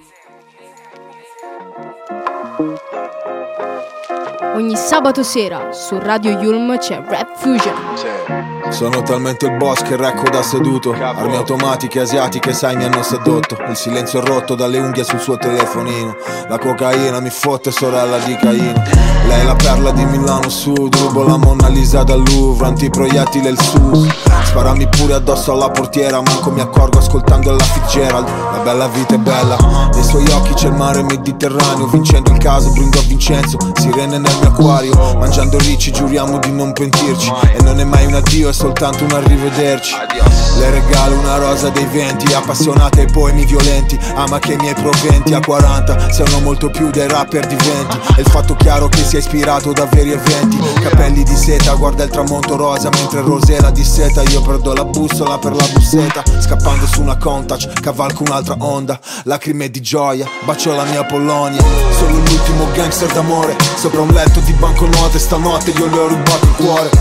Ogni sabato sera su Radio Yulm c'è Rap Fusion. Sono talmente il boss che recco da seduto. Armi automatiche asiatiche sai mi hanno sedotto. Il silenzio è rotto dalle unghie sul suo telefonino. La cocaina mi fotte sorella di Caino. Lei è la perla di Milano Sud. Rubo la Mona Lisa dal Louvre, antiproiettile il S U S. Sparami pure addosso alla portiera, manco mi accorgo ascoltando la Fitzgerald. La bella vita è bella, nei suoi occhi c'è il mare Mediterraneo. Vincendo il caso brindo a Vincenzo, sirene nel mio acquario. Mangiando ricci giuriamo di non pentirci, e non è mai un addio, è soltanto un arrivederci. Le regalo una rosa dei venti, appassionata ai poemi violenti. Ama che i miei proventi a quaranta siano molto più dei rapper di venti. E il fatto chiaro che sia ispirato da veri eventi. Capelli di seta, guarda il tramonto rosa mentre Rosé la disseta. Io perdo la bussola per la bussetta, scappando su una Countach, cavalco un'altra onda. Lacrime di gioia, bacio la mia Polonia. Sono l'ultimo gangster d'amore, sopra un letto di banconote. Stanotte io le ho rubato il cuore.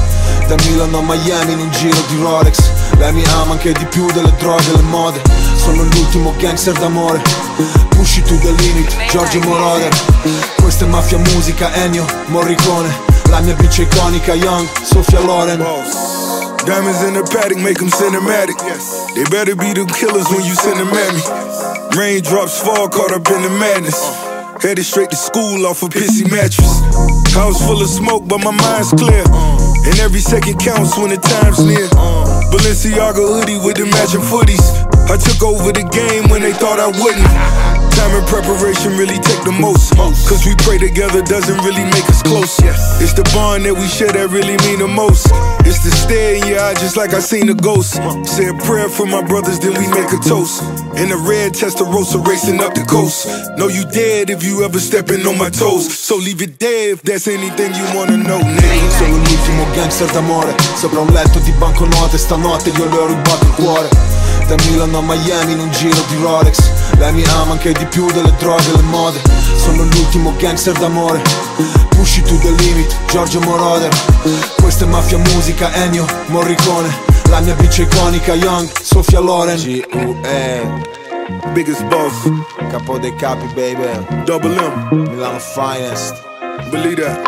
Da Milano a Miami in un giro di Rolex. Lei mi ama anche di più delle droghe e le mode. Sono l'ultimo gangster d'amore. Push it to the limit, Giorgio Moroder. Questa è mafia musica, Ennio Morricone. La mia bici iconica, Young, Sofia Loren. Diamonds in the paddock make them cinematic. They better be the killers when you send them at me. Raindrops fall, caught up in the madness. Headed straight to school off a pissy mattress. House full of smoke, but my mind's clear. And every second counts when the time's near. Balenciaga hoodie with the matching footies. I took over the game when they thought I wouldn't. Time and preparation really take the most. Cause we pray together doesn't really make us close. It's the bond that we share that really mean the most. It's the stare in your eye just like I seen a ghost. Say a prayer for my brothers, then we make a toast. In the red Testarossa racing up the coast. Know you dead if you ever stepping on my toes. So leave it there if that's anything you wanna know, nigga. Sono l'ultimo gangster d'amore. Sopra un letto di banconote, stanotte io le ho rubato il cuore. Da Milano a Miami in un giro di Rolex. Lei mi ama anche di più delle droghe e le mode. Sono l'ultimo gangster d'amore. Push it to the limit, Giorgio Moroder. Questa è mafia musica, Ennio Morricone. La mia bici iconica, Young, Sofia Loren. G U E Biggest boss, capo dei capi, baby. Double M, Milano finest. Believe that.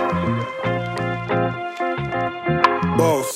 Boss.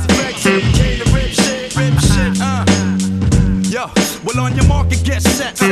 Well, on your market, get set.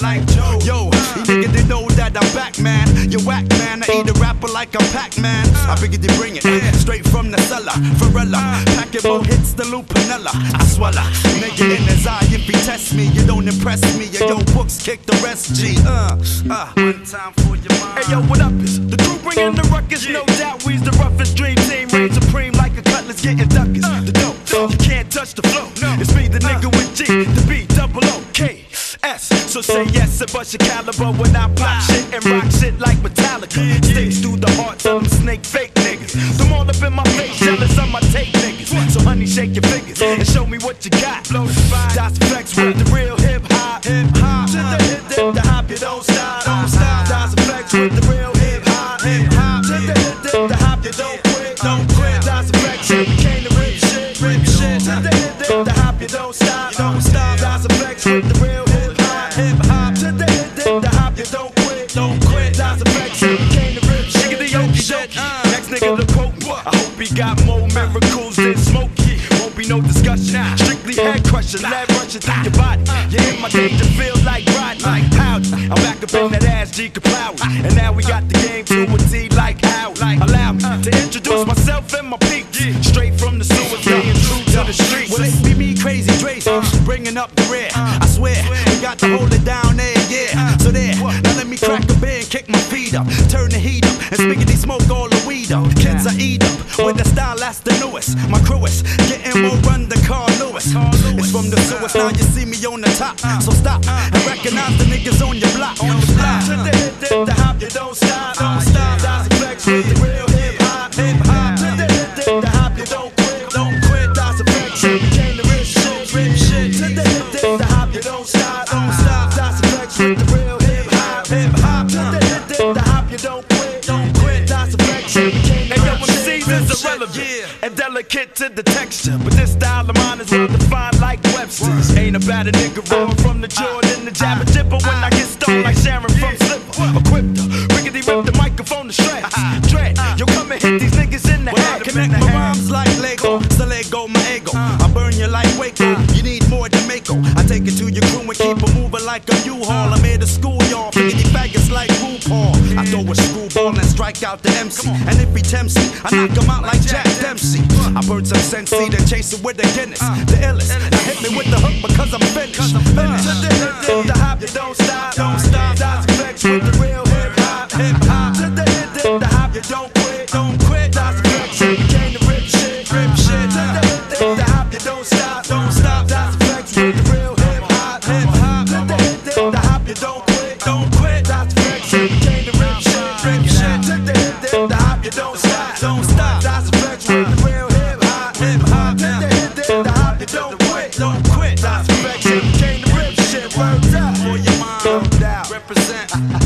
like Joe. Yo, you niggas they know that I'm back, man. You whack, man. I eat a rapper like I'm Pac-Man. I figured they bring it straight from the cellar. Varela, pack it more hits the Lupinella. I swallow, nigga in his eye. If he test me, you don't impress me. Yo, yo, books kick the rest. G. Uh, uh. One time for your mind. Hey, yo, what up? Is the crew bringing the ruckus? No doubt, we's the roughest dream team. Reign supreme like a cutlass getting duckers. The dope, you can't touch the flow. It's me, the nigga with G, the B, double O, K, S. So say yes and bust your caliber when I pop shit and rock shit like Metallica. Sticks through the hearts of them snake fake niggas. Them all up in my face, jealous of my tape niggas. So honey, shake your fingers and show me what you got. Das Flex with the real hip hop. Hip hop. To the hip dip, the hop, you don't stop. Don't stop. Das Flex with the real hip hop. Hip hop. To the hip dip, the hop, you don't quit. Don't quit. Das Flex, we came to rip shit. Rip shit. To the hip dip, the hop, you don't stop. Don't stop. Das Flex with the real hip hop. Hip hop. To the hip dip, the hop, you don't quit. Don't quit. Das Flex, we came to rip shit. Nigga, the yoki shit. Next nigga to quote. I hope he got more miracles than Smokey. Won't be no discussion. Strictly head crushing, lead rushing through your body. You hit my danger, feel like riding like Howdy. I'm back up in that ass, G Kapow. And now we got the game to a T like how. Allow me to introduce myself and my peak. Straight from the sewer, staying true to the streets. Well, it be me, Crazy Trace, bringing up the rear. I swear, we got to hold it down there, yeah. So there, now let me crack a beer and kick my feet up. Turn the heat up, and spiggity smoke all the weed up. Kids I eat up, with the style that's the newest. My crew is getting more run than Carl Lewis. It's from the sewers, now you see me on the top. So stop and recognize the niggas on your block. On the block. To the hip, dip, the hop, you don't stop. Don't stop. Das Flex with the real hip hop. Hip hop. To the hip, dip, the hop, you don't quit. Don't quit. Das Flex, we came to rip shit. Rip shit. To the hip, dip, the hop, you don't stop. Don't stop. Das Flex with the real hip hop. Hip hop. To the hip, dip, the hop, you don't quit. Don't quit. Das Flex, we came to rip shit. Is irrelevant and delicate to the texture, but this style of mine is well defined like Webster's. Ain't about a nigga rolling from the Jordan, the Jabba Jipper when I get stoned like Sharon from Slipper. Equipped her, riggedy rip the microphone to shreds. Dread, yo come and hit these niggas in the head. Connect my rhymes like Lego, so let go my ego. I burn you like Waco, you need more than Mako. I take it to your crew and keep it moving like a U-Haul. I'm here to school y'all, riggedy faggots like RuPaul. I throw a screwball and strike out the M C, and if he tempts me, I knock him out like Jack Dempsey. I burn some Sensi, then chase it with the Guinness. The illest, now hit me with the hook because I'm finished. Finish. To the hip, dip, the hop, you don't stop. Don't stop. Das Flex with the real hip hop. Hip hop. To the hip, dip, the hop, you don't quit. Don't quit. Das Flex, we came to rip shit. Rip shit. To the hip, dip, the hop, you don't stop. Don't stop. Das Flex with the real hip hop. Hip hop. To the hip, dip, the hop, you don't quit. Don't quit. Das Flex, we came to rip shit. Rip shit. To the hip, dip, the hop, you don't stop. Don't stop. Das Flex with the real hip hop. Hip hop. To the hip, dip, the hop, you don't quit. Don't quit. Das Flex, we came to rip shit. Word up for your mind. Out. Represent.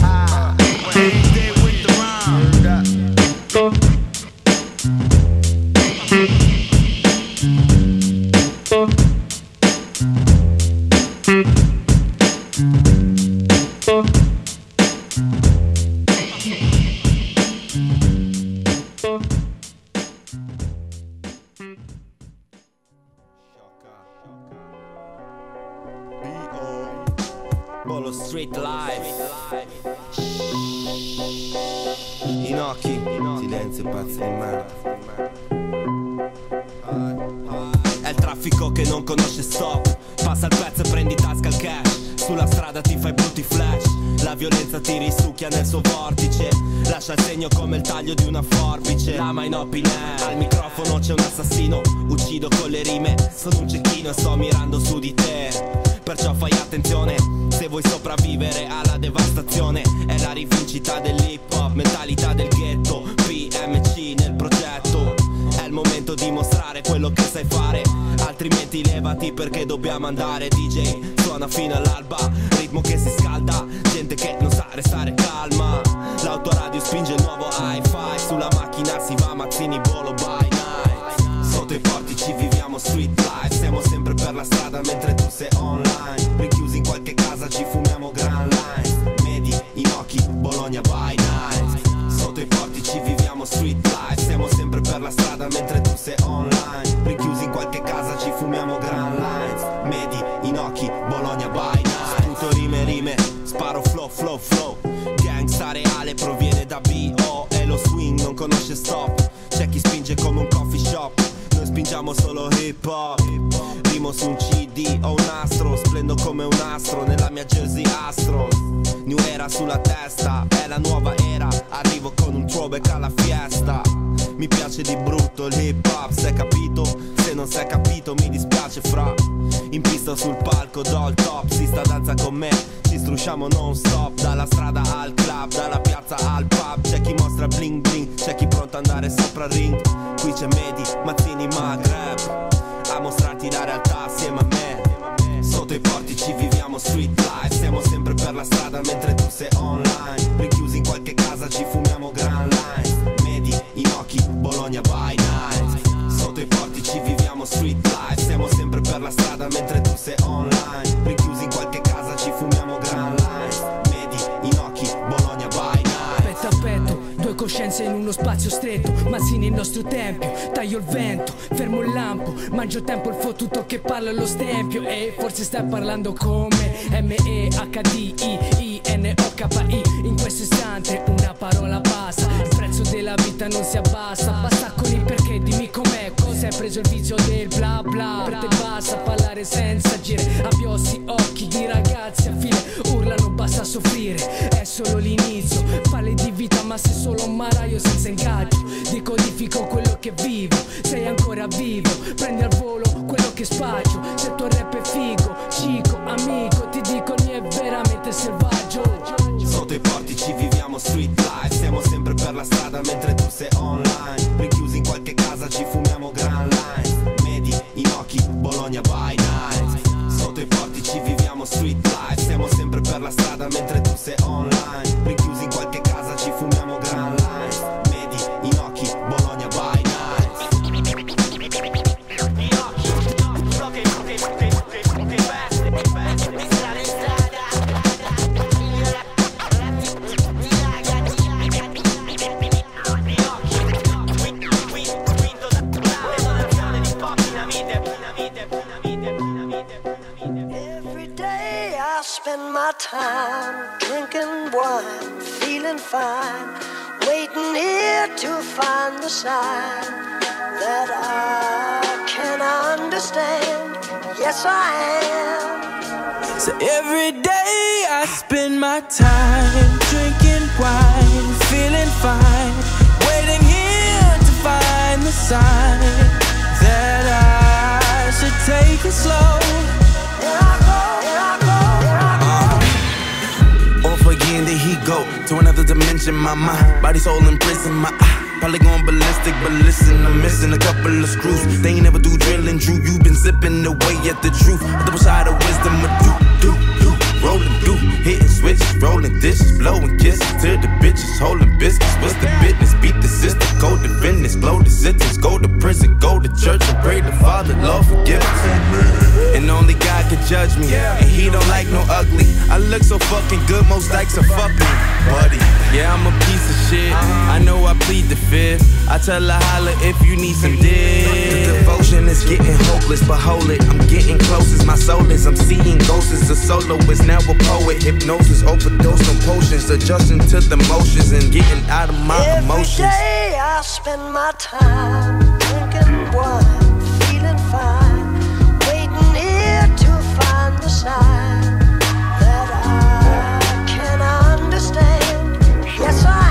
Ain't there with the rhyme. Bolo Street Live. Inoki, silenzio pazzo di merda. È il traffico che non conosce stop. Passa il pezzo e prendi tasca il cash. Sulla strada ti fai brutti flash. La violenza ti risucchia nel suo vortice. Lascia il segno come il taglio di una forbice. Lama inopinè. Al microfono c'è un assassino. Uccido con le rime. Sono un cecchino e sto mirando su di te. Perciò fai attenzione se vuoi sopravvivere alla devastazione. È la rivincita dell'hip hop, mentalità del ghetto. P M C nel progetto. È il momento di mostrare quello che sai fare. Altrimenti levati perché dobbiamo andare. D J suona fino all'alba. Ritmo che si scalda. Gente che non sa restare calma. L'autoradio spinge il nuovo hi-fi. Sulla macchina si va Mazzini Bolo by night. Sotto i portici viviamo street life. Siamo sempre per la strada mentre tu sei online. Rinchiusi in qualche casa ci fumiamo grand lines. Medi, Inoki, Bologna by night. Sotto i portici viviamo street life. Siamo sempre per la strada mentre tu sei online. Rinchiusi in qualche casa ci fumiamo grand lines. Medi, Inoki, Bologna by night. Sputo rime rime, conosce stop. C'è chi spinge come un coffee shop, noi spingiamo solo hip hop. Rimo su un C D o un nastro, splendo come un astro nella mia jersey Astros. New era sulla testa, è la nuova era, arrivo con un throwback alla fiesta. Mi piace di brutto il hip hop, s'è capito? Se non s'è capito mi dispiace fra. In pista o sul palco do il top, si sta danza con me, ci strusciamo non stop. Dalla strada al club, dalla piazza al pub. C'è chi mostra bling bling, c'è chi pronto ad andare sopra il ring. Qui c'è Medi, Mazzini, Maghreb, a mostrarti la realtà assieme a me. Sotto i portici viviamo street life, siamo sempre per la strada mentre tu sei online. Rinchiusi in qualche casa ci fumiamo Grand Line. Medi, Inoki, Bologna by night. Sotto i portici viviamo street life, siamo sempre per la strada mentre tu sei online. Rinchiusi in qualche casa ci fumiamo Grand Line. Medi, Inoki, Bologna by night. Petto a petto, due coscienze in uno spazio stretto. Mazzini il nostro tempio, taglio il vento, fermo il lampo, mangio tempo il fottuto che parla allo stempio. E forse stai parlando come M E H D I I N O K I. In questo istante una parola basta, il prezzo della vita non si abbassa. Basta con il perché, dimmi com'è, cosa hai preso il vizio del bla bla. Per te basta parlare senza agire, abbiossi occhi di ragazzi a file, urlano basta soffrire, è solo l'inizio. Parli di vita ma sei solo un maraio senza ingaggio. Decodifico quello che vivo, sei ancora vivo, prendi al volo quello che spaccio. Se tuo rap è figo, cico, amico, ti dico il mio è veramente selvaggio. Sotto i portici viviamo street life, siamo sempre per la strada mentre tu sei online. Rinchiusi in qualche casa ci fumiamo Grand Line. Medi, Inoki, Bologna by night. Sotto i portici viviamo street life, siamo sempre per la strada mentre tu sei online. Rinchiusi in qualche casa ci fumiamo Grand Line. Medi, Inoki, Bologna by night. Spend my time drinking wine, feeling fine, waiting here to find the sign that I can understand. Yes, I am. So every day I spend my time drinking wine, feeling fine, waiting here to find the sign that I should take it slow. Again, there he go to another dimension. My mind, body, soul in prison. My eye, probably going ballistic, but listen, I'm missing a couple of screws. They ain't never do drilling, Drew. You been zipping away at the truth. The double side of wisdom, a do, do, do. Rolling, do, hitting switch, rolling dishes, blowing kisses to the bitches, holding biscuits. What's the business? Beat the system, code the business, blow the sentence, go to prison, go to church and pray to Father, Lord forgive us. And only God can judge me, and He don't like no ugly. I look so fucking good, most likes are fuck me, buddy. Yeah, I'm a piece of shit. I know I plead the fifth. I tell her holla if you need some dick. The devotion is getting hopeless, but hold it, I'm getting close as my soul is. I'm seeing ghosts as a soloist, now a poet. Hypnosis, overdose on potions, adjusting to the motions and getting out of my Every emotions. Every day I spend my time drinking wine, feeling fine, waiting here to find the sign that I can understand. Yes, I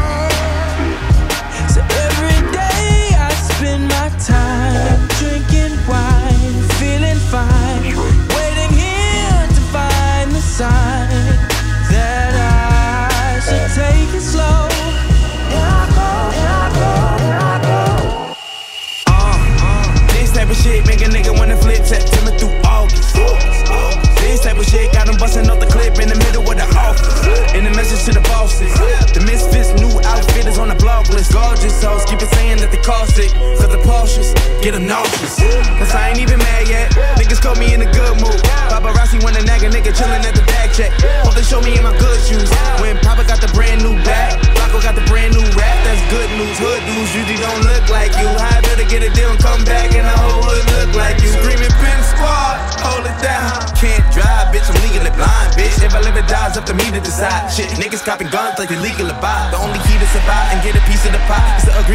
am. So every day I spend my time drinking wine, feeling fine, waiting here to find the sign that I should take it slow. Here I go, here I go, here I go. Uh, uh, this type of shit make a nigga wanna flip September through August. This type of shit got him busting off the clip in the middle of the office. In the message to the bosses, the misfits new outfit is on the blog list. Gorgeous hoes keep it saying that they cost it, cause the Porsches get them nauseous. Cause I ain't even mad yet, niggas caught me in a good mood. Paparazzi wanna nag a nigga chillin' at the bag check. Hope they show me in my good shoes. When Papa got the brand new bag, Rocco got the brand new rap, that's good news. Hood dudes usually don't look like you. I better get a deal and come back and the whole hood look like you. Screaming pin squad, hold it down. Can't drive, bitch, I'm legally blind, bitch. If I live or die, it's up to me to decide. Shit, niggas copping guns like they legally buy. The only key to survive and get a piece of the pie is to agree with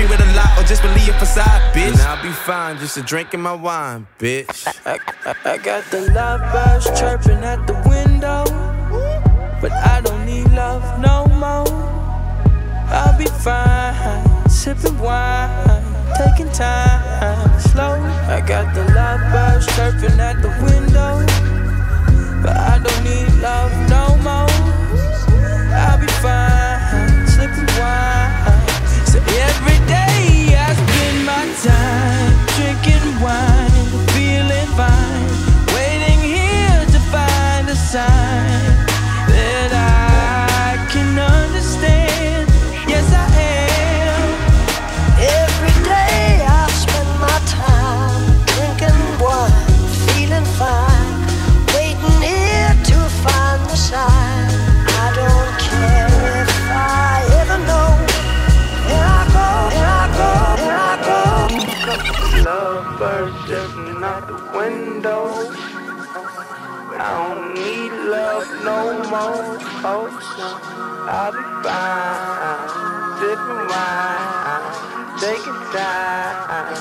or just believe your facade, bitch. And I'll be fine, just a drink in my wine, bitch. I, I, I got the lovebirds chirping at the window, but I don't need love no more. I'll be fine, sipping wine, taking time slow. I got the lovebirds chirping at the window, but I don't need love no more. I'll be fine, sipping wine. So every day I spend my time drinking wine, feeling fine, waiting here to find a sign that I can understand. Yes, I am. Every day I spend my time drinking wine, feeling fine, waiting here to find the sign. I don't care if I ever know. Here I go, here I go, here I go. Lovebirds jumping out the window, but I don't need love no more. Oh, I'll be fine, sipping wine, taking time.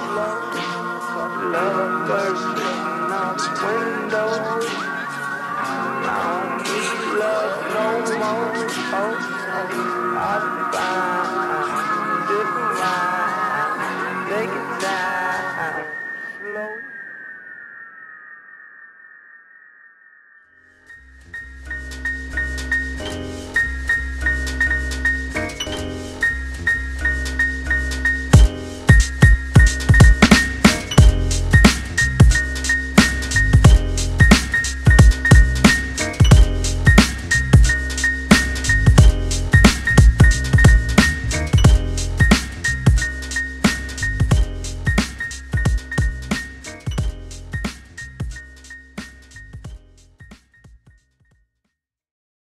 Lovebirds jumping out the window, I don't need love no more. Oh, I'll be fine.